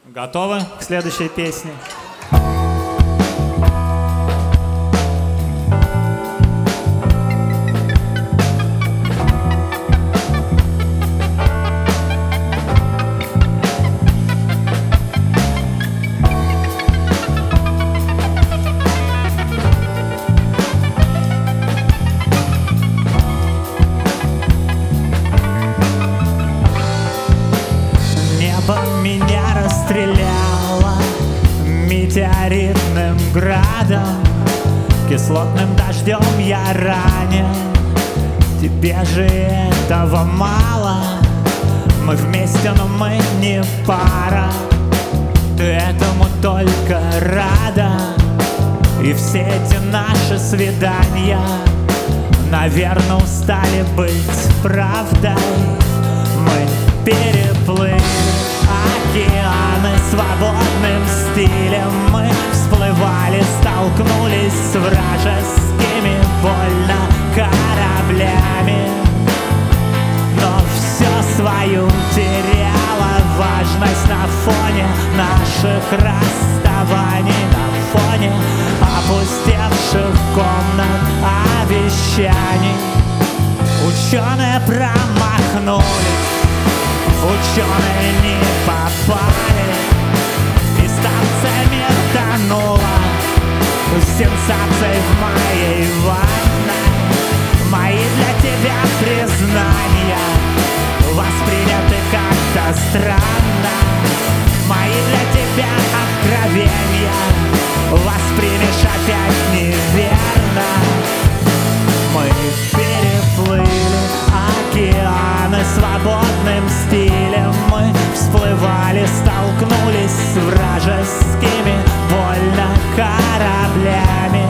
Готовы к следующей песне? Небо меня расстреляло метеоритным градом, кислотным дождем я ранен. Тебе же этого мало. Мы вместе, но мы не пара. Ты этому только рада. И все эти наши свидания, наверное, устали быть правдой. Мы переплыли океаны свободным стилем. Мы всплывали, столкнулись с вражескими больно кораблями. Но все свою теряла важность на фоне наших расставаний, на фоне опустевших комнат обещаний. Ученые промахнулись, ученые не попали, и станция мир тонула сенсацией в моей ванной. Мои для тебя признания восприняты как-то странно. Мои для тебя откровения воспримешь опять неверно. Мы переплыли океаны свободным стилем. Мы всплывали, столкнулись с вражескими больно кораблями.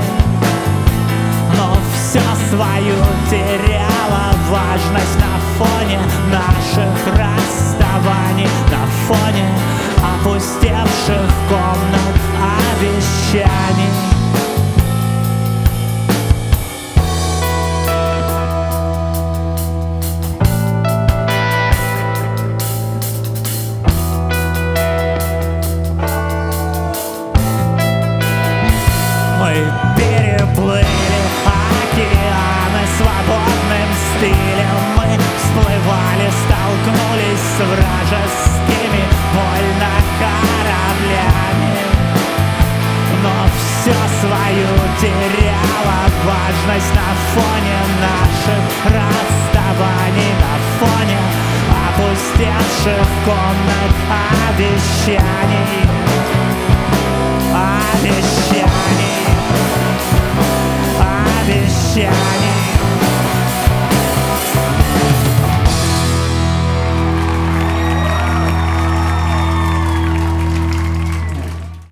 Но все свою теряла важность на фоне наших расставаний, на фоне опустевших комнат обещаний. Мы переплыли океаны свободным стилем. Мы всплывали, столкнулись с вражескими больно кораблями. Но все свою теряла важность на фоне наших расставаний, на фоне опустевших комнат обещаний.